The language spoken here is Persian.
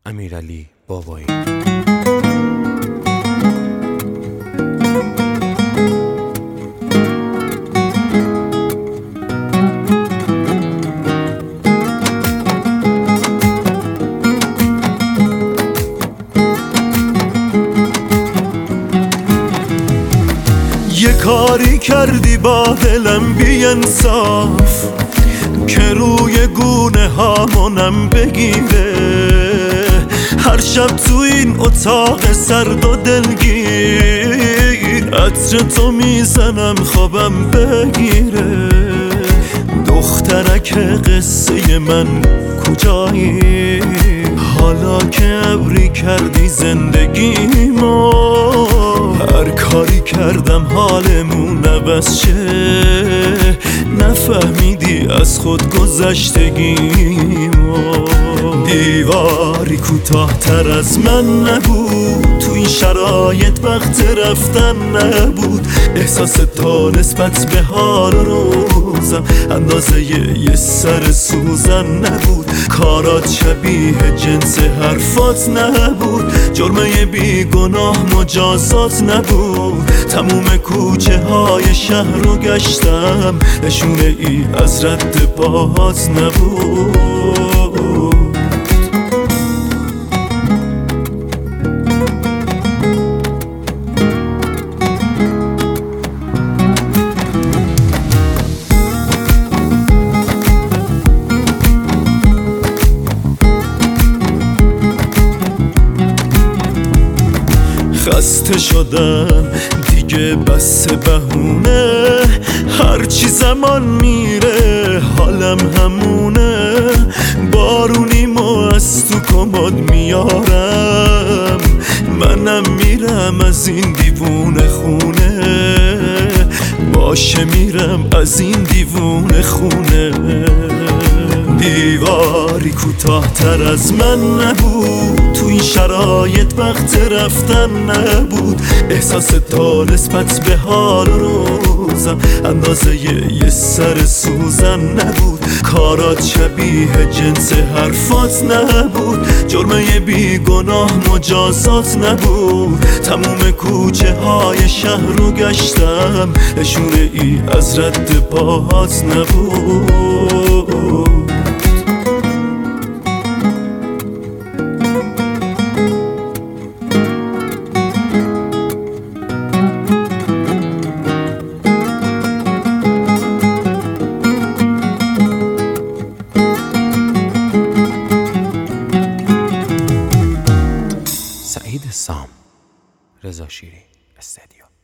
امیرعلی بابایی. یه کاری کردی با دلم بی انصاف که روی گونه هامونم بگیره. هر شب تو این اتاق سرد و دلگیر عطر تو میزنم خوابم بگیره. دخترک قصه من کجایی؟ حالا که ابری کردی زندگیمو، هر کاری کردم حالمون عوض شه. نفهمیدی از خود گذشتگیمو. دیواری کوتاه‌تر از من نبود، تو این شرایط وقت رفتن نبود. احساس تا نسبت به حال روزم اندازه یه سر سوزن نبود. کارات شبیه جنس حرفات نبود، جرمه بی گناه مجازات نبود. تموم کوچه های شهر رو گشتم، نشونه ای از رد پاهات نبود. خسته شدم دیگه بس بهونه، هرچی زمان میره حالم همونه. بارونیمو از تو کمد میارم، منم میرم از این دیوونه خونه. باشه میرم از این دیوونه خونه. دیواری کوتاه‌تر از من نبود، تو این شرایط وقت رفتن نبود. احساس تا نسبت به حال روزم اندازه یه سر سوزن نبود. کارات شبیه جنس حرفات نبود، جرمه بی گناه مجازات نبود. تموم کوچه های شهر رو گشتم، نشونه ای از رد پاهات نبود. سعید سام، رضا شیری استدیو.